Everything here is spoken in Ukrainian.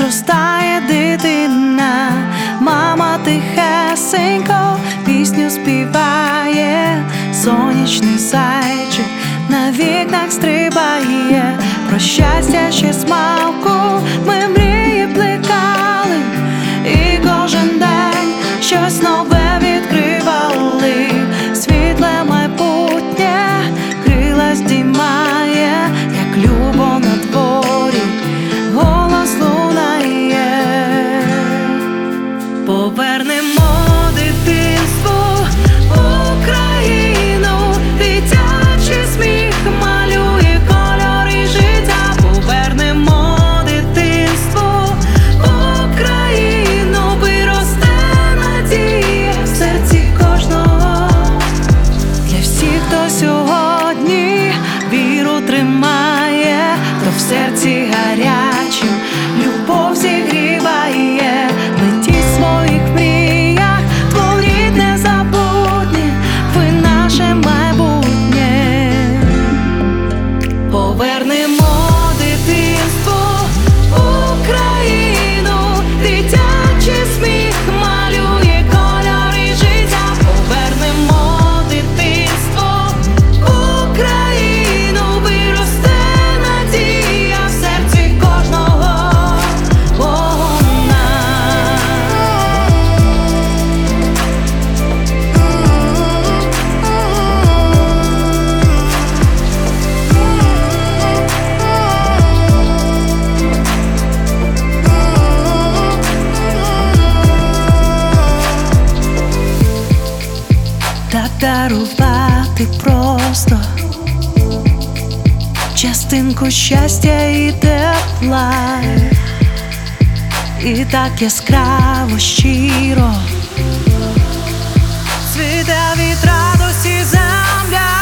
підростає дитина, мама тихесенько пісню співає, сонячний зайчик на вікнах стрибає. Про щастя ще смалку ми мрії плекали, і кожен день щось нове відкривали. Світле майбутнє крила здіймає, як любо на дворі голос лунає. Повернемо дитинство Україну, дитячий сміх малює кольори життя. Повернемо дитинство Україну, виросте надія в серці кожного. Для всіх, хто сьогодні віру тримає, то в серці гарячим любов зігріває. Летіть в своїх мріях, творіть незабутнє, ви наше майбутнє. Повернемо дитинство Україну, дитячий сміх малює кольори життя. Повернемо дитинство Україну, виросте надія в серці кожного. Та дарувати просто частинку щастя і тепла, і так яскраво, щиро цвіте від радості земля.